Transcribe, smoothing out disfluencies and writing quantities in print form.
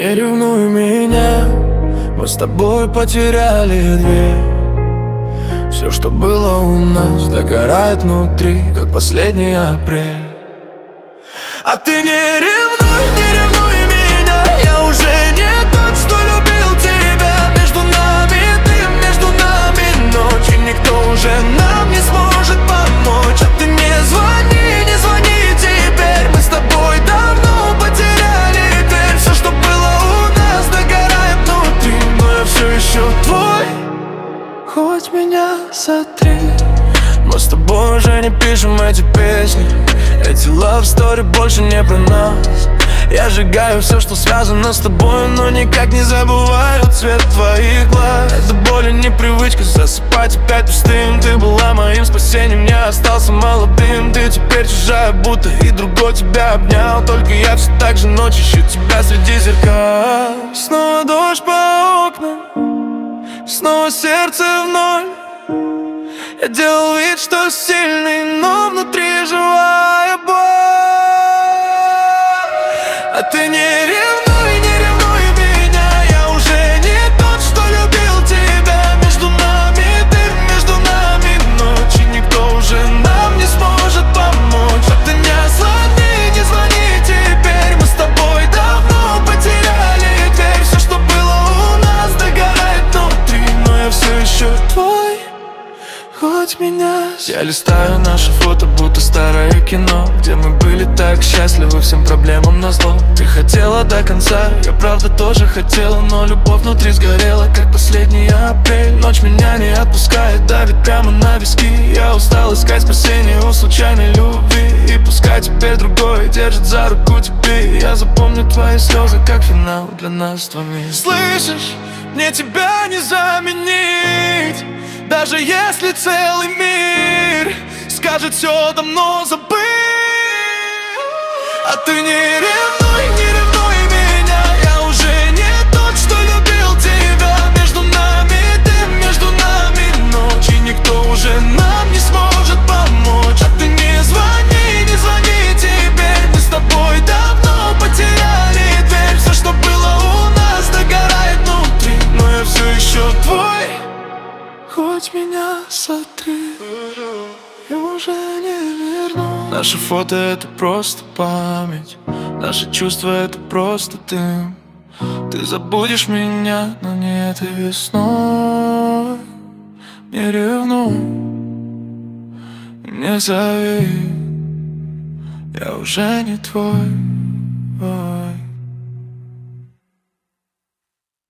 Не ревнуй меня, мы с тобой потеряли дверь. Все, что было у нас, догорает внутри, как последний апрель. А ты не ревнуй меня, я уже не тот, что любил тебя. Между нами дым, между нами ночь, и никто уже нам не сможет помочь. А ты не звони теперь, мы с тобой давно потеряли дверь. Все, что было у нас, догорает внутри, но я все еще твой, хоть меня сотри. Мы с тобой уже не пишем эти песни, эти love story больше не про нас. Я сжигаю все, что связано с тобой, но никак не забываю цвет твоих глаз. Это боль и непривычка засыпать опять пустым. Ты была моим спасением, я остался молодым. Ты теперь чужая, будто и другой тебя обнял. Только я все так же ночью ищу тебя среди зеркал. Снова дождь по окнам, снова сердце в ноль. Я делал вид, что сильный, но внутри живая боль. А ты не ревнуй меня, я уже не тот, что любил тебя. Между нами дым, между нами ночь, и никто уже нам не сможет помочь. А ты не звони теперь, мы с тобой давно потеряли дверь. Все, что было у нас, догорает внутри, но я все еще твой, хоть меня. Я листаю наши фото, будто старое кино, где мы были так счастливы, всем проблемам назло. Ты хотела до конца, я правда тоже хотела, но любовь внутри сгорела, как последний апрель. Ночь меня не отпускает, давит прямо на виски. Я устал искать спасение у случайной любви, и пускай теперь другой держит за руку тебе. Я запомню твои слезы, как финал для нас с двоими. Слышишь, мне тебя не заменить, даже если целый мир скажет все давно забыть. А ты не ревнуй меня, я уже не тот, что любил тебя. Между нами дым, между нами ночь, и никто уже нам не сможет помочь. А ты не звони теперь, мы с тобой давно потеряли дверь. Все, что было у нас, догорает внутри, но я все еще твой, хоть меня сотри, я уже не верну. Наши фото — это просто память, наши чувства — это просто дым. Ты забудешь меня, но не этой весной. Не ревнуй, не зови, я уже не твой.